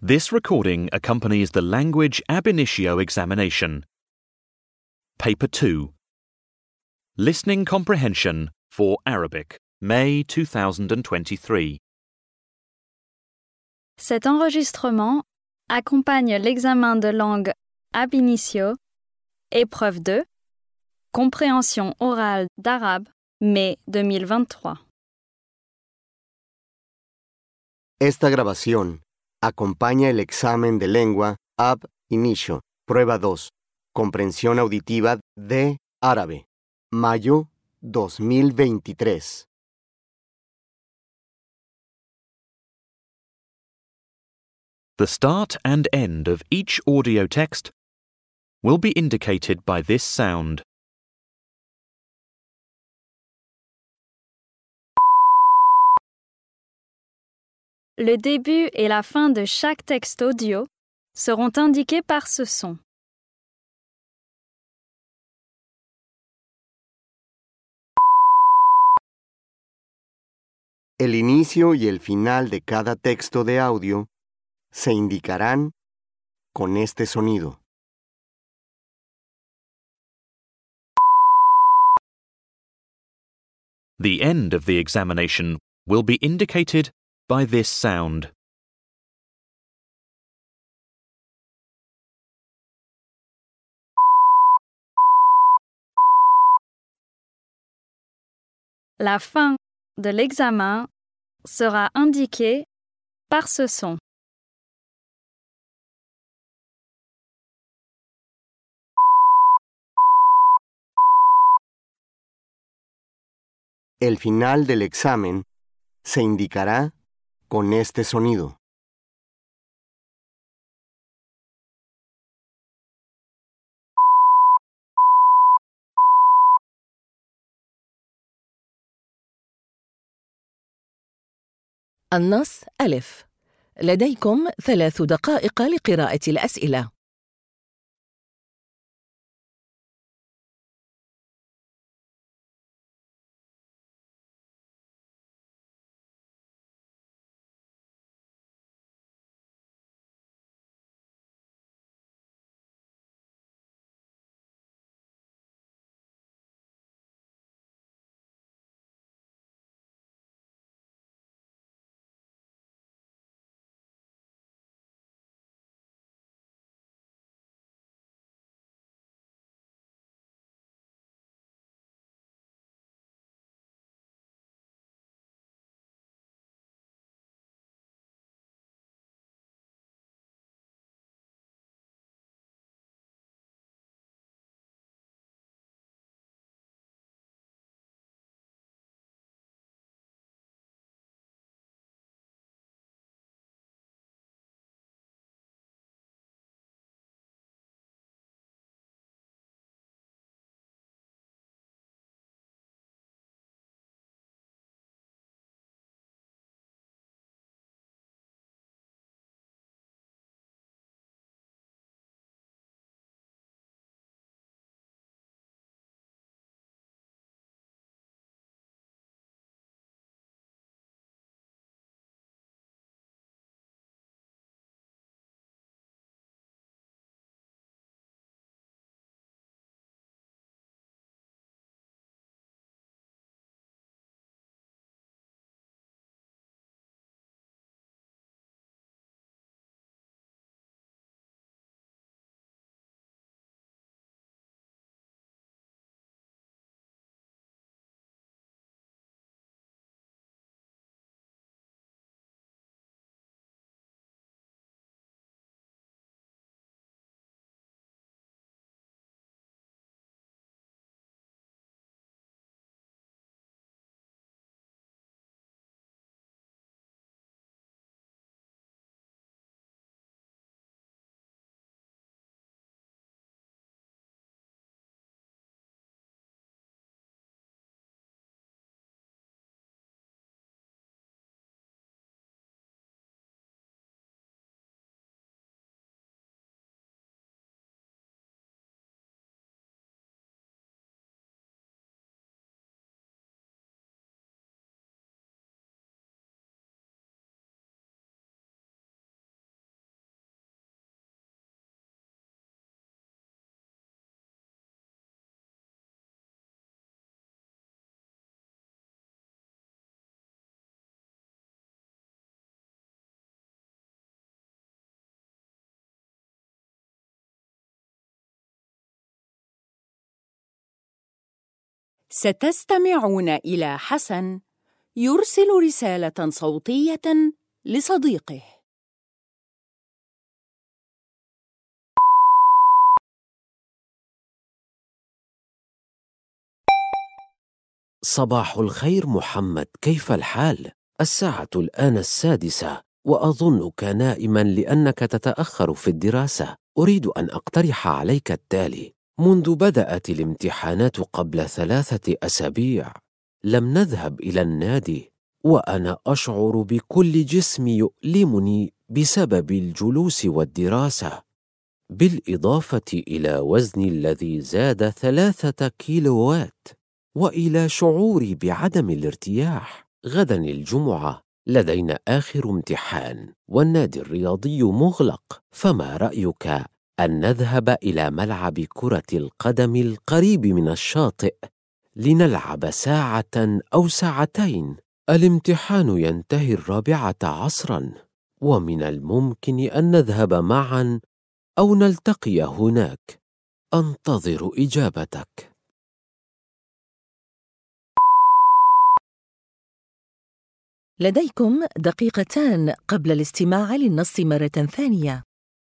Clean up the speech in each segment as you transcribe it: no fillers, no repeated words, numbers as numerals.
This recording accompanies the Language Ab Initio examination. Paper 2. Listening Comprehension for Arabic, May 2023. Cet enregistrement accompagne l'examen de langue Ab Initio, épreuve 2, compréhension orale d'arabe, mai 2023. Esta grabación acompaña el examen de lengua Ab Initio, prueba 2, comprensión auditiva de árabe, mayo 2023. The start and end of each audio text will be indicated by this sound. Le début et la fin de chaque texte audio seront indiqués par ce son. El inicio y el final de cada texto de audio se indicarán con este sonido. The end of the examination will be indicated by this sound. La fin de l'examen sera indiquée par ce son. El final del examen se indicará con este sonido. النص ألف. لديكم 3 دقائق لقراءة الأسئلة. ستستمعون إلى حسن يرسل رسالة صوتية لصديقه. صباح الخير محمد، كيف الحال؟ الساعة الآن 6:00 وأظنك نائما لأنك تتأخر في الدراسة. أريد أن أقترح عليك التالي: منذ بدأت الامتحانات قبل 3 أسابيع لم نذهب إلى النادي، وأنا أشعر بكل جسمي يؤلمني بسبب الجلوس والدراسة، بالإضافة إلى وزني الذي زاد 3 كيلوات، وإلى شعوري بعدم الارتياح. غدا الجمعة لدينا آخر امتحان والنادي الرياضي مغلق، فما رأيك أن نذهب إلى ملعب كرة القدم القريب من الشاطئ لنلعب ساعة أو ساعتين؟ الامتحان ينتهي 4 عصرا، ومن الممكن أن نذهب معا أو نلتقي هناك. أنتظر إجابتك. لديكم دقيقتان قبل الاستماع للنص مرة ثانية.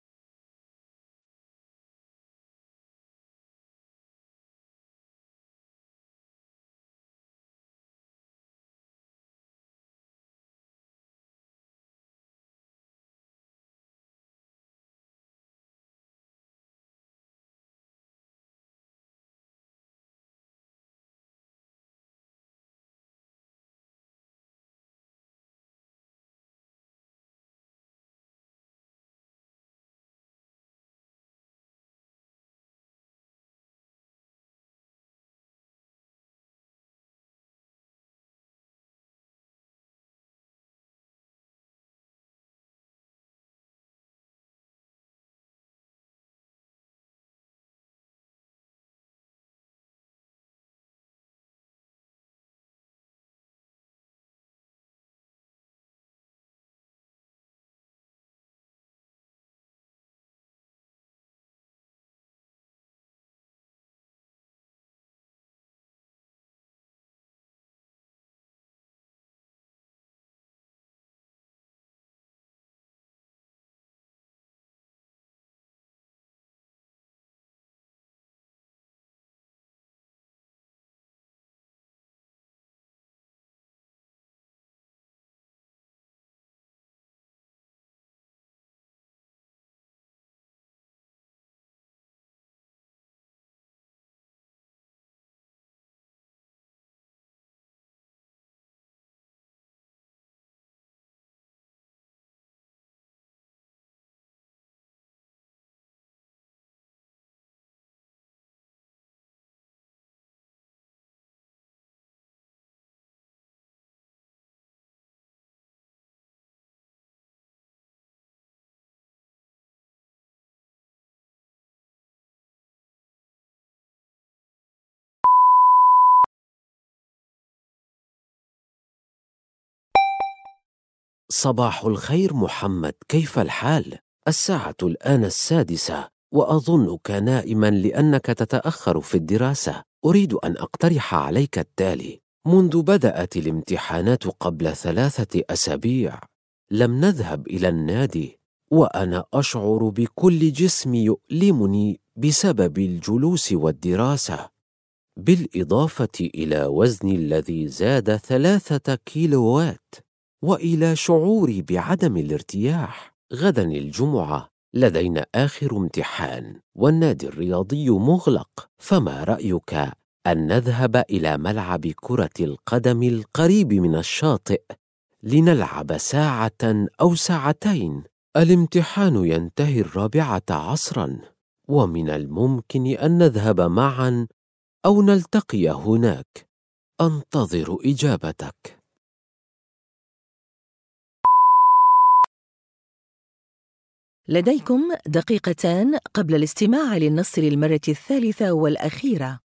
صباح الخير محمد، كيف الحال؟ الساعة الآن 6:00 وأظنك نائما لأنك تتأخر في الدراسة. أريد أن أقترح عليك التالي: منذ بدأت الامتحانات قبل 3 أسابيع لم نذهب إلى النادي، وأنا أشعر بكل جسمي يؤلمني بسبب الجلوس والدراسة، بالإضافة إلى وزني الذي زاد 3 كيلوات، وإلى شعوري بعدم الارتياح. غدا الجمعة لدينا آخر امتحان والنادي الرياضي مغلق، فما رأيك أن نذهب إلى ملعب كرة القدم القريب من الشاطئ لنلعب ساعة أو ساعتين؟ الامتحان ينتهي 4 عصرا، ومن الممكن أن نذهب معا أو نلتقي هناك. أنتظر إجابتك. لديكم دقيقتان قبل الاستماع للنص للمرة الثالثة والأخيرة.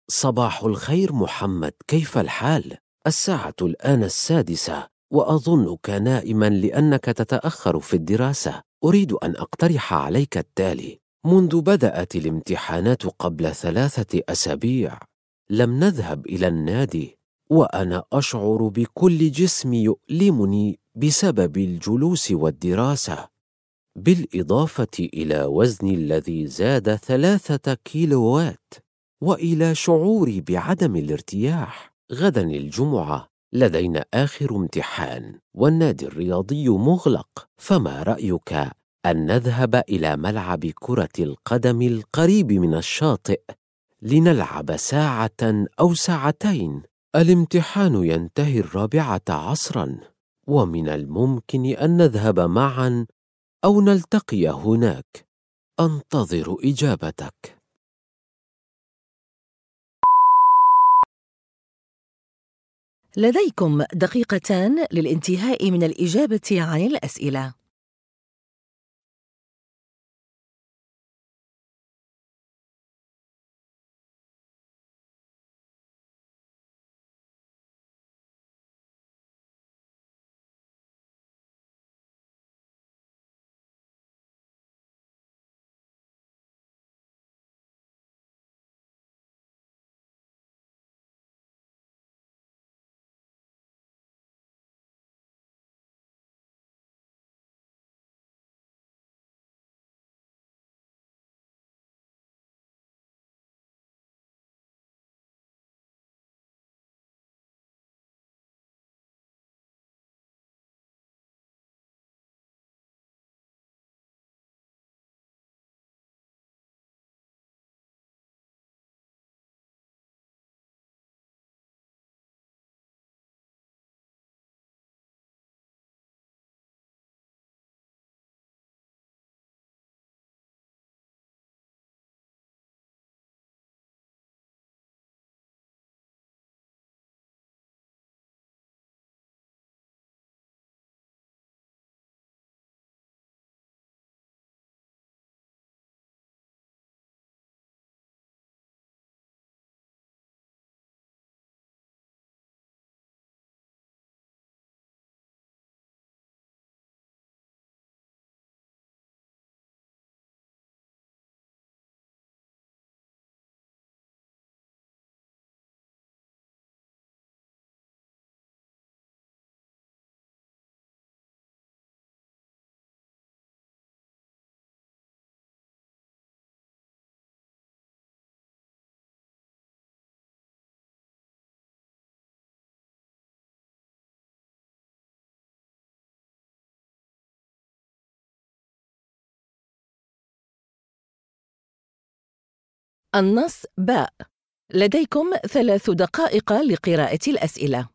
صباح الخير محمد، كيف الحال؟ الساعة الآن 6:00 وأظنك نائما لأنك تتأخر في الدراسة. أريد أن أقترح عليك التالي: منذ بدأت الامتحانات قبل 3 أسابيع لم نذهب إلى النادي، وأنا أشعر بكل جسمي يؤلمني بسبب الجلوس والدراسة، بالإضافة إلى وزني الذي زاد 3 كيلوات، وإلى شعوري بعدم الارتياح. غدا الجمعة لدينا آخر امتحان والنادي الرياضي مغلق، فما رأيك أن نذهب إلى ملعب كرة القدم القريب من الشاطئ لنلعب ساعة أو ساعتين؟ الامتحان ينتهي 4 عصرا، ومن الممكن أن نذهب معا أو نلتقي هناك. أنتظر إجابتك. لديكم دقيقتان للانتهاء من الإجابة عن الأسئلة. النص باء. لديكم 3 دقائق لقراءة الأسئلة.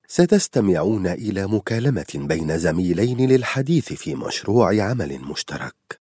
ستستمعون إلى مكالمة بين زميلين للحديث في مشروع عمل مشترك.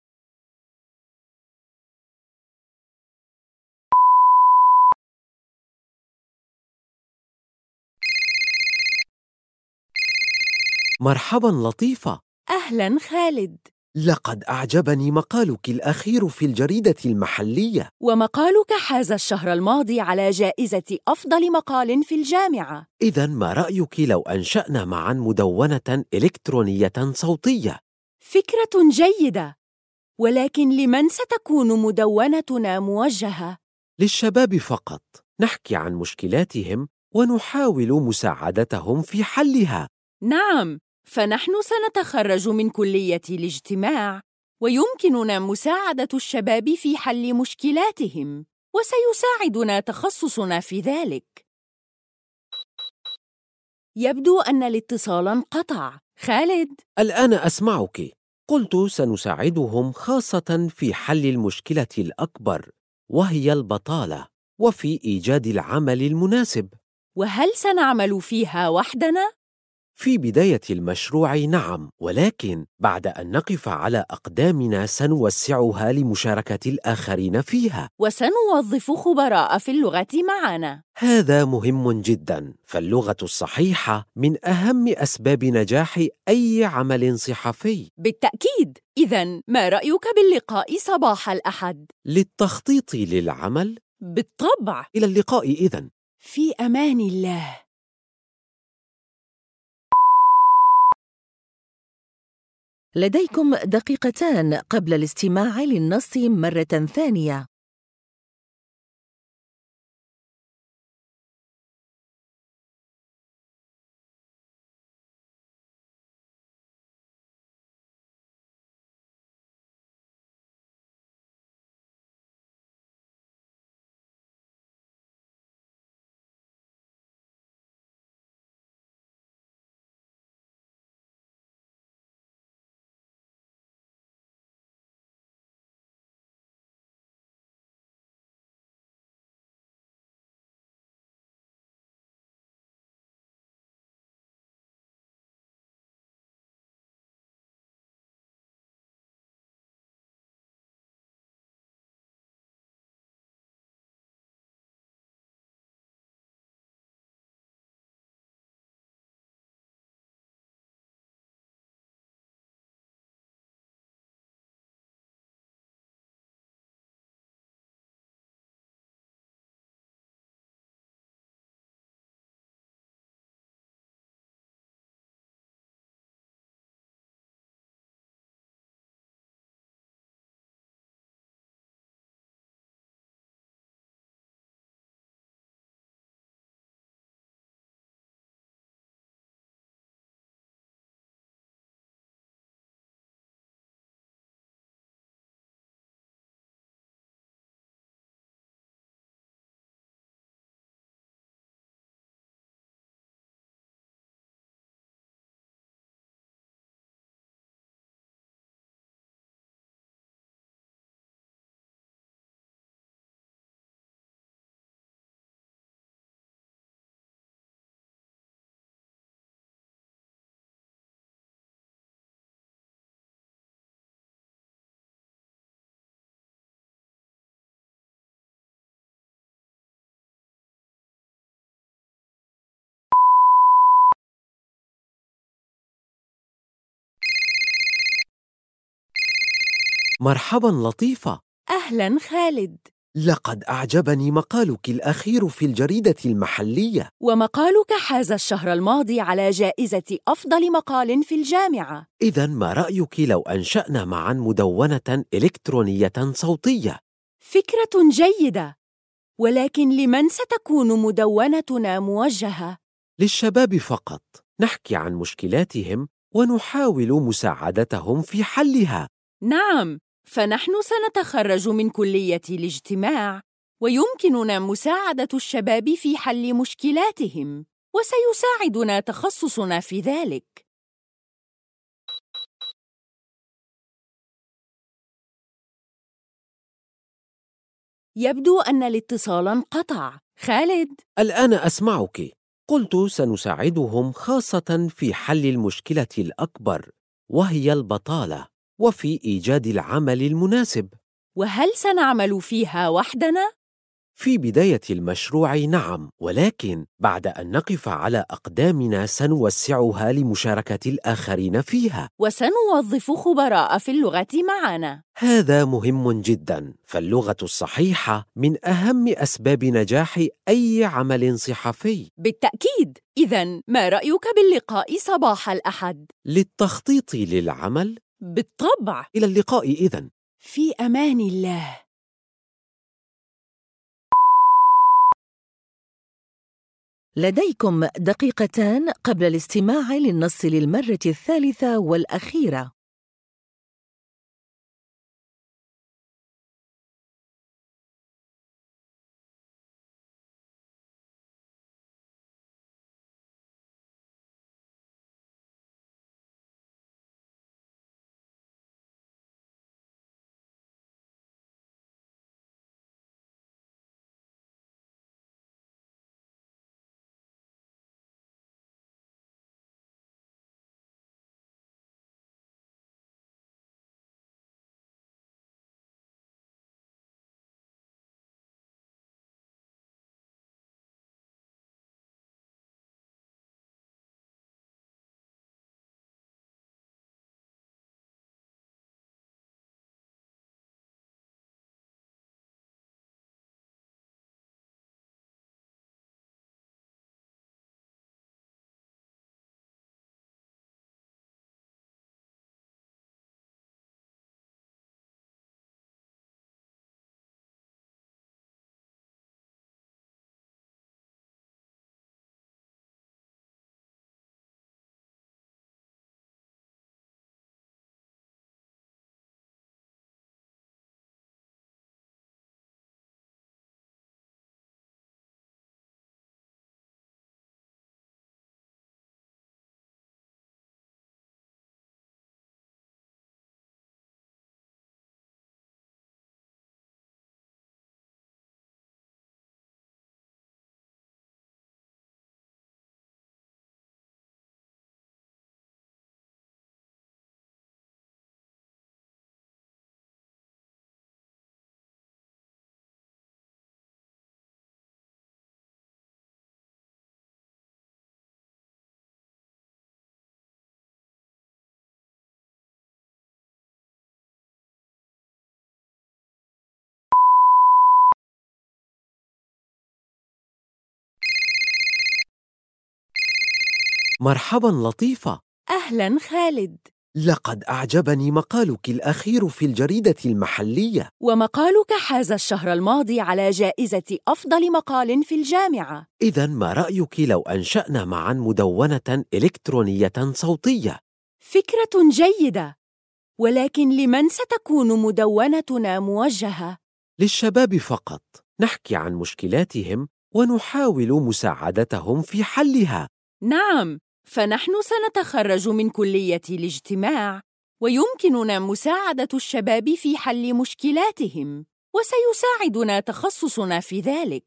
مرحبا لطيفة. أهلا خالد. لقد أعجبني مقالك الأخير في الجريدة المحلية. ومقالك حاز الشهر الماضي على جائزة أفضل مقال في الجامعة. إذن ما رأيك لو أنشأنا معا مدونة إلكترونية صوتية؟ فكرة جيدة، ولكن لمن ستكون مدونتنا موجهة؟ للشباب فقط. نحكي عن مشكلاتهم ونحاول مساعدتهم في حلها. نعم، فنحن سنتخرج من كلية الاجتماع، ويمكننا مساعدة الشباب في حل مشكلاتهم، وسيساعدنا تخصصنا في ذلك. يبدو أن الاتصال انقطع. خالد، الآن أسمعك. قلت سنساعدهم خاصة في حل المشكلة الأكبر، وهي البطالة، وفي إيجاد العمل المناسب. وهل سنعمل فيها وحدنا؟ في بداية المشروع نعم، ولكن بعد أن نقف على أقدامنا سنوسعها لمشاركة الآخرين فيها. وسنوظف خبراء في اللغة معنا. هذا مهم جدا، فاللغة الصحيحة من أهم أسباب نجاح أي عمل صحفي. بالتأكيد. إذن ما رأيك باللقاء صباح الأحد؟ للتخطيط للعمل؟ بالطبع. إلى اللقاء إذن. في أمان الله. لديكم دقيقتان قبل الاستماع للنص مرة ثانية. مرحبا لطيفة. أهلا خالد. لقد أعجبني مقالك الأخير في الجريدة المحلية. ومقالك حاز الشهر الماضي على جائزة أفضل مقال في الجامعة. إذن ما رأيك لو أنشأنا معا مدونة إلكترونية صوتية؟ فكرة جيدة، ولكن لمن ستكون مدونتنا موجهة؟ للشباب فقط. نحكي عن مشكلاتهم ونحاول مساعدتهم في حلها. نعم، فنحن سنتخرج من كلية الاجتماع، ويمكننا مساعدة الشباب في حل مشكلاتهم، وسيساعدنا تخصصنا في ذلك. يبدو أن الاتصال انقطع. خالد، الآن أسمعك. قلت سنساعدهم خاصة في حل المشكلة الأكبر، وهي البطالة، وفي إيجاد العمل المناسب. وهل سنعمل فيها وحدنا؟ في بداية المشروع نعم، ولكن بعد أن نقف على أقدامنا سنوسعها لمشاركة الآخرين فيها. وسنوظف خبراء في اللغة معنا. هذا مهم جدا، فاللغة الصحيحة من أهم أسباب نجاح أي عمل صحفي. بالتأكيد. إذن ما رأيك باللقاء صباح الأحد؟ للتخطيط للعمل؟ بالطبع. إلى اللقاء إذن. في أمان الله. لديكم دقيقتان قبل الاستماع للنص للمرة الثالثة والأخيرة. مرحبا لطيفة. أهلاً خالد. لقد أعجبني مقالك الأخير في الجريدة المحلية. ومقالك حاز الشهر الماضي على جائزة أفضل مقال في الجامعة. إذن ما رأيك لو أنشأنا معا مدونة إلكترونية صوتية؟ فكرة جيدة، ولكن لمن ستكون مدونتنا موجهة؟ للشباب فقط. نحكي عن مشكلاتهم ونحاول مساعدتهم في حلها. نعم، فنحن سنتخرج من كلية الاجتماع، ويمكننا مساعدة الشباب في حل مشكلاتهم، وسيساعدنا تخصصنا في ذلك.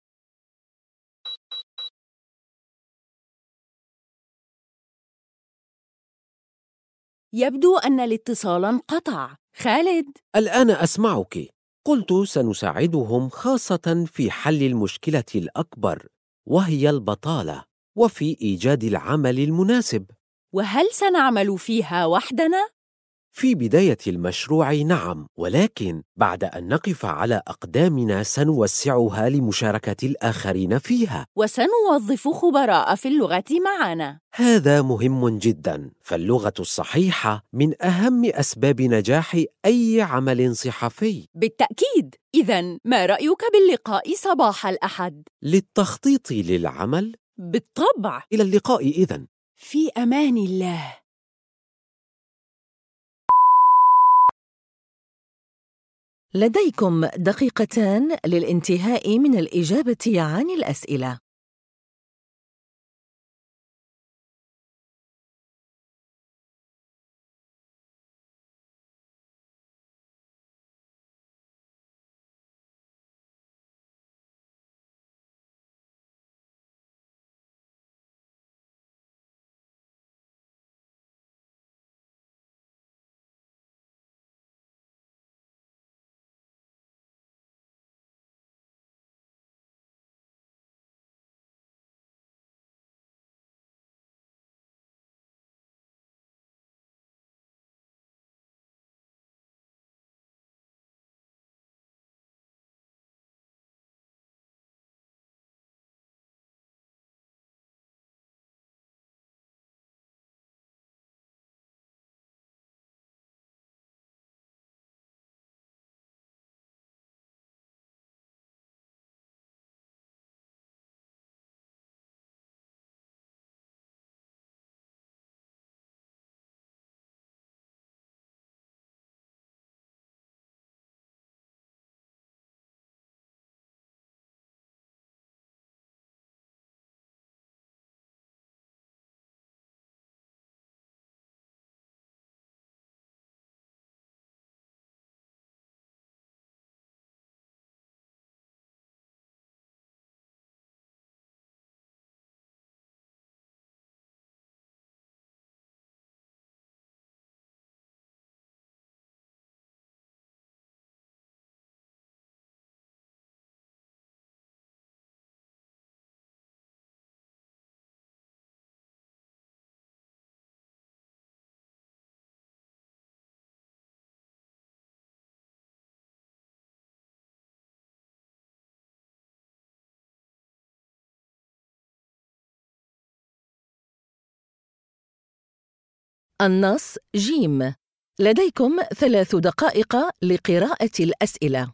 يبدو أن الاتصال انقطع. خالد؟ الآن أسمعك. قلت سنساعدهم خاصة في حل المشكلة الأكبر، وهي البطالة، وفي إيجاد العمل المناسب. وهل سنعمل فيها وحدنا؟ في بداية المشروع نعم، ولكن بعد أن نقف على أقدامنا سنوسعها لمشاركة الآخرين فيها. وسنوظف خبراء في اللغة معنا. هذا مهم جدا، فاللغة الصحيحة من أهم أسباب نجاح أي عمل صحفي. بالتأكيد. إذن ما رأيك باللقاء صباح الأحد؟ للتخطيط للعمل؟ بالطبع. إلى اللقاء إذن. في أمان الله. لديكم دقيقتان للانتهاء من الإجابة عن الأسئلة. النص جيم. لديكم 3 دقائق لقراءة الأسئلة.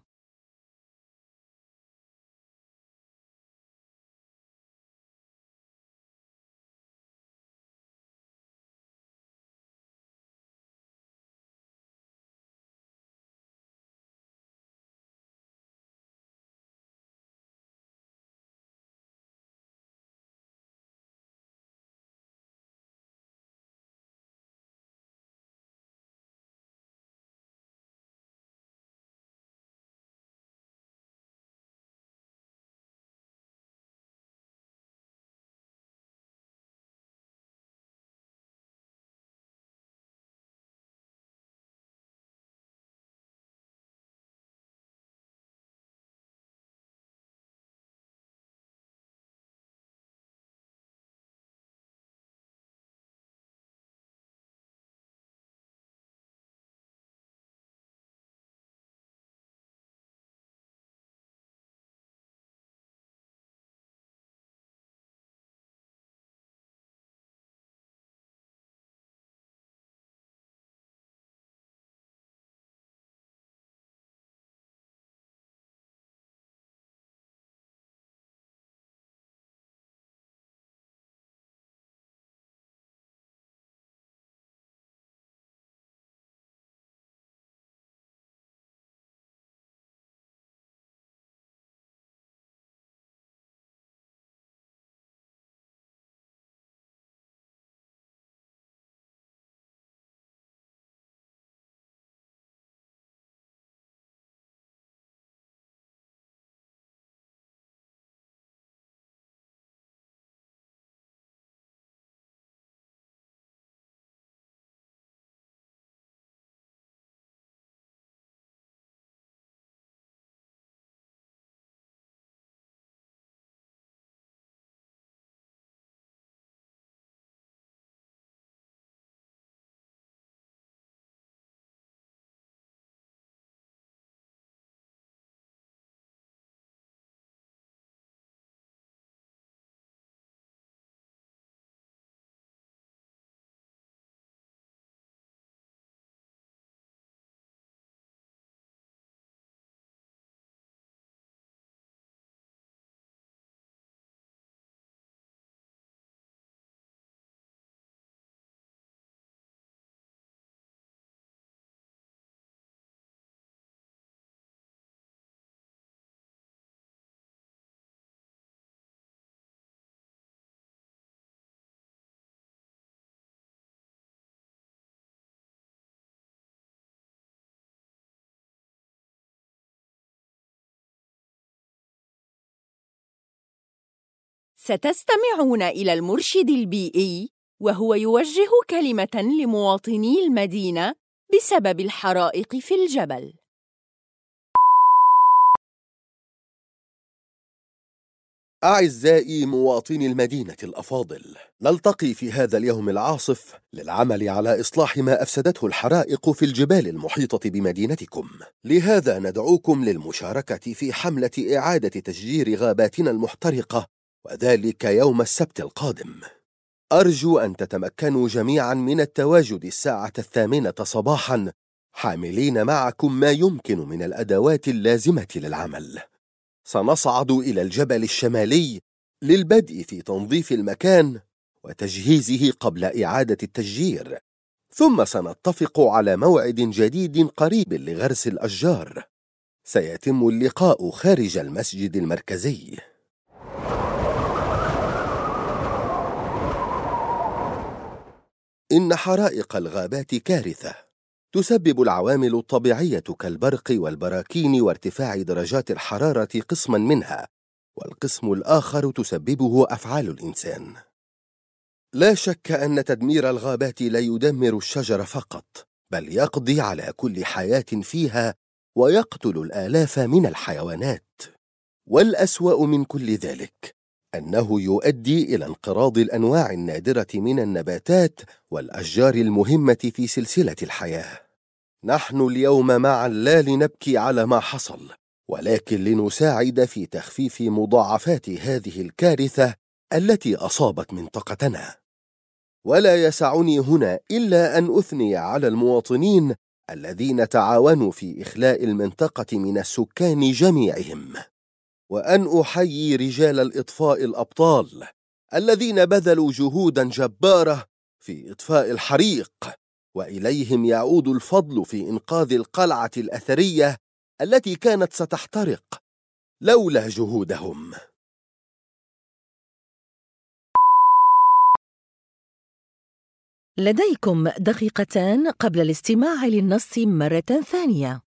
ستستمعون إلى المرشد البيئي وهو يوجه كلمة لمواطني المدينة بسبب الحرائق في الجبل. أعزائي مواطني المدينة الأفاضل، نلتقي في هذا اليوم العاصف للعمل على إصلاح ما أفسدته الحرائق في الجبال المحيطة بمدينتكم. لهذا ندعوكم للمشاركة في حملة إعادة تشجير غاباتنا المحترقة، وذلك يوم السبت القادم. أرجو أن تتمكنوا جميعا من التواجد الساعة 8 صباحا، حاملين معكم ما يمكن من الأدوات اللازمة للعمل. سنصعد إلى الجبل الشمالي للبدء في تنظيف المكان وتجهيزه قبل إعادة التشجير، ثم سنتفق على موعد جديد قريب لغرس الأشجار. سيتم اللقاء خارج المسجد المركزي. إن حرائق الغابات كارثة تسبب العوامل الطبيعية كالبرق والبراكين وارتفاع درجات الحرارة قسما منها، والقسم الآخر تسببه أفعال الإنسان. لا شك أن تدمير الغابات لا يدمر الشجر فقط، بل يقضي على كل حياة فيها ويقتل الآلاف من الحيوانات. والأسوأ من كل ذلك أنه يؤدي إلى انقراض الأنواع النادرة من النباتات والأشجار المهمة في سلسلة الحياة. نحن اليوم معا لا لنبكي على ما حصل، ولكن لنساعد في تخفيف مضاعفات هذه الكارثة التي أصابت منطقتنا. ولا يسعني هنا إلا أن أثني على المواطنين الذين تعاونوا في إخلاء المنطقة من السكان جميعهم، وأن أحيي رجال الإطفاء الأبطال الذين بذلوا جهوداً جبارة في إطفاء الحريق، وإليهم يعود الفضل في إنقاذ القلعة الأثرية التي كانت ستحترق لولا جهودهم. لديكم دقيقتان قبل الاستماع للنص مرة ثانية.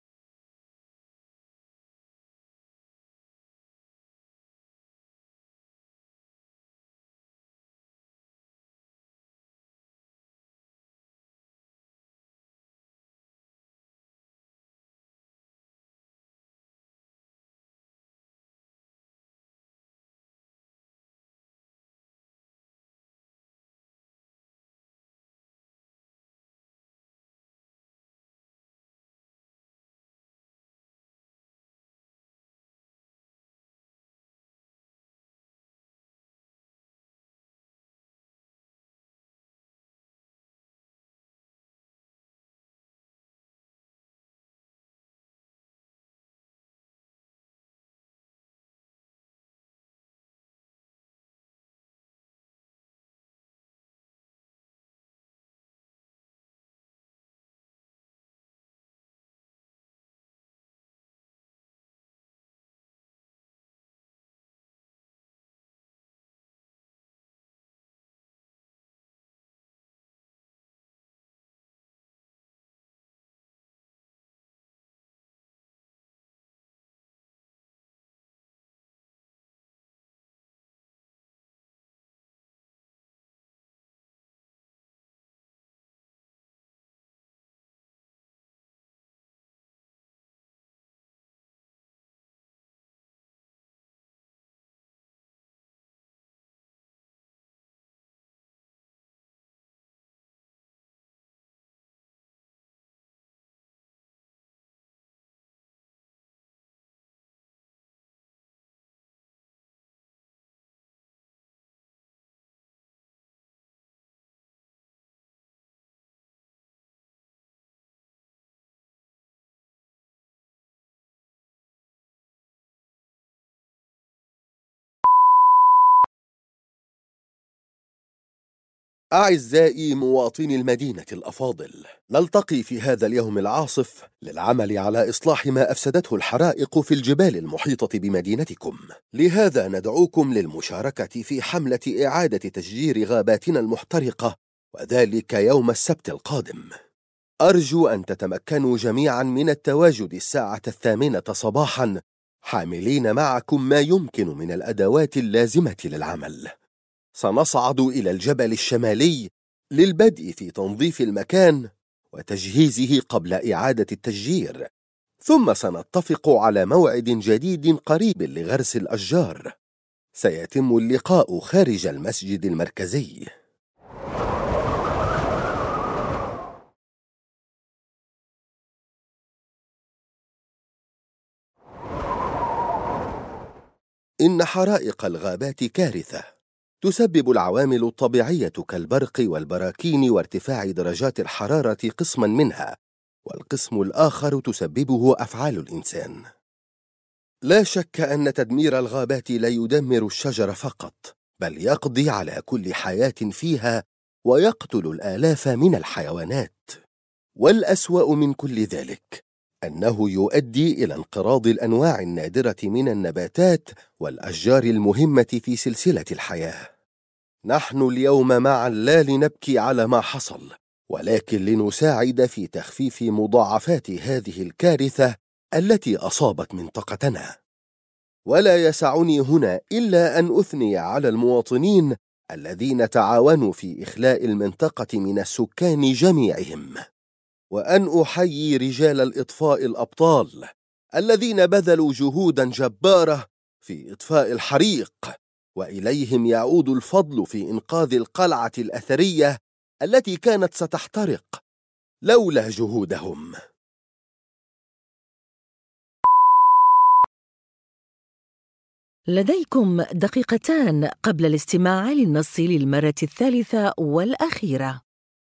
أعزائي مواطني المدينة الأفاضل، نلتقي في هذا اليوم العاصف للعمل على إصلاح ما أفسدته الحرائق في الجبال المحيطة بمدينتكم. لهذا ندعوكم للمشاركة في حملة إعادة تشجير غاباتنا المحترقة، وذلك يوم السبت القادم. أرجو أن تتمكنوا جميعا من التواجد الساعة 8 صباحا، حاملين معكم ما يمكن من الأدوات اللازمة للعمل. سنصعد إلى الجبل الشمالي للبدء في تنظيف المكان وتجهيزه قبل إعادة التشجير، ثم سنتفق على موعد جديد قريب لغرس الأشجار. سيتم اللقاء خارج المسجد المركزي. إن حرائق الغابات كارثة تسبب العوامل الطبيعية كالبرق والبراكين وارتفاع درجات الحرارة قسماً منها، والقسم الآخر تسببه أفعال الإنسان. لا شك أن تدمير الغابات لا يدمر الشجر فقط، بل يقضي على كل حياة فيها ويقتل الآلاف من الحيوانات. والأسوأ من كل ذلك أنه يؤدي إلى انقراض الأنواع النادرة من النباتات والأشجار المهمة في سلسلة الحياة. نحن اليوم معا لا لنبكي على ما حصل، ولكن لنساعد في تخفيف مضاعفات هذه الكارثة التي أصابت منطقتنا. ولا يسعني هنا إلا أن أثني على المواطنين الذين تعاونوا في إخلاء المنطقة من السكان جميعهم، وأن أحيي رجال الإطفاء الأبطال الذين بذلوا جهوداً جبارة في إطفاء الحريق، وإليهم يعود الفضل في إنقاذ القلعة الأثرية التي كانت ستحترق لولا جهودهم. لديكم دقيقتان قبل الاستماع للنص للمرة الثالثة والأخيرة.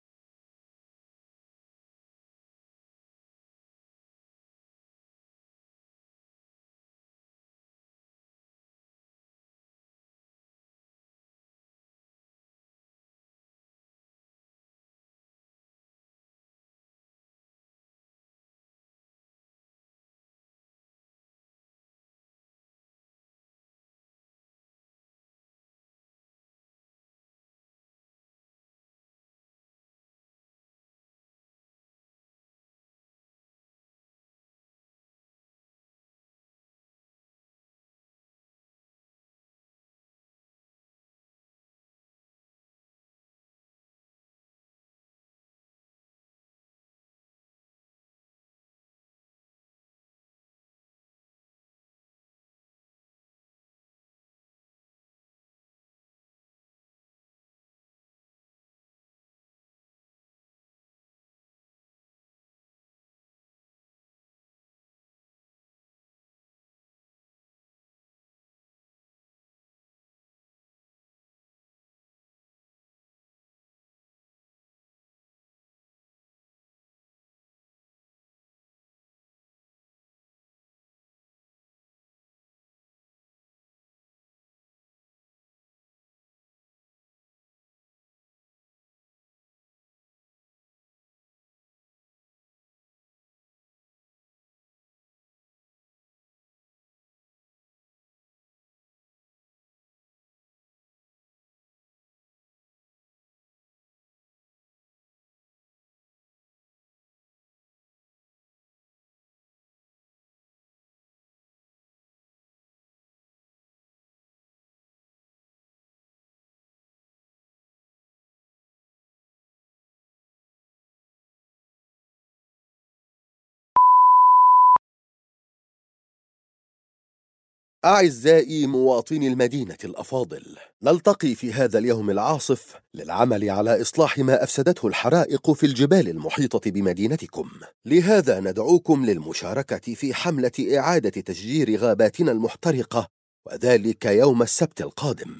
أعزائي مواطني المدينة الأفاضل، نلتقي في هذا اليوم العاصف للعمل على إصلاح ما أفسدته الحرائق في الجبال المحيطة بمدينتكم. لهذا ندعوكم للمشاركة في حملة إعادة تشجير غاباتنا المحترقة، وذلك يوم السبت القادم.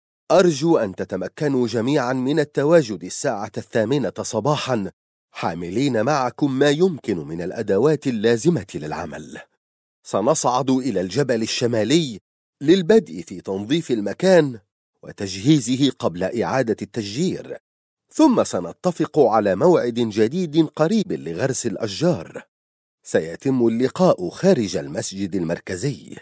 أرجو أن تتمكنوا جميعا من التواجد الساعة 8 صباحا، حاملين معكم ما يمكن من الأدوات اللازمة للعمل. سنصعد إلى الجبل الشمالي للبدء في تنظيف المكان وتجهيزه قبل إعادة التشجير، ثم سنتفق على موعد جديد قريب لغرس الأشجار. سيتم اللقاء خارج المسجد المركزي.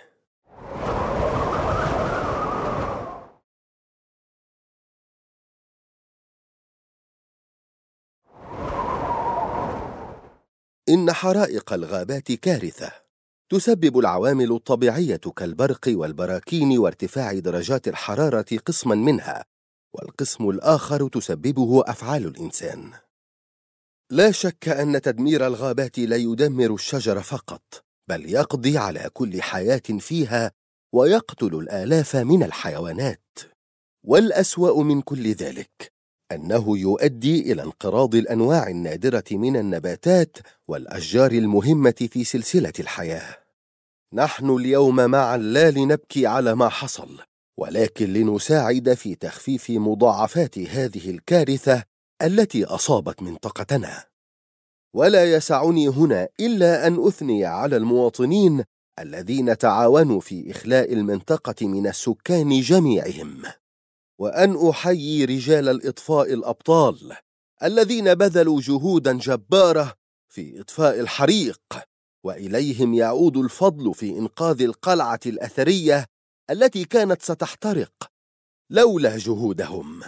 إن حرائق الغابات كارثة تسبب العوامل الطبيعية كالبرق والبراكين وارتفاع درجات الحرارة قسما منها، والقسم الآخر تسببه أفعال الإنسان. لا شك أن تدمير الغابات لا يدمر الشجر فقط، بل يقضي على كل حياة فيها ويقتل الآلاف من الحيوانات. والأسوأ من كل ذلك أنه يؤدي إلى انقراض الأنواع النادرة من النباتات والأشجار المهمة في سلسلة الحياة. نحن اليوم معا لا لنبكي على ما حصل، ولكن لنساعد في تخفيف مضاعفات هذه الكارثة التي أصابت منطقتنا. ولا يسعني هنا إلا أن أثني على المواطنين الذين تعاونوا في إخلاء المنطقة من السكان جميعهم، وأن أحيي رجال الإطفاء الأبطال الذين بذلوا جهوداً جبارة في إطفاء الحريق، وإليهم يعود الفضل في إنقاذ القلعة الأثرية التي كانت ستحترق لولا جهودهم.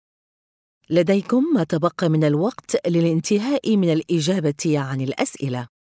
لديكم ما تبقى من الوقت للانتهاء من الإجابة عن الأسئلة.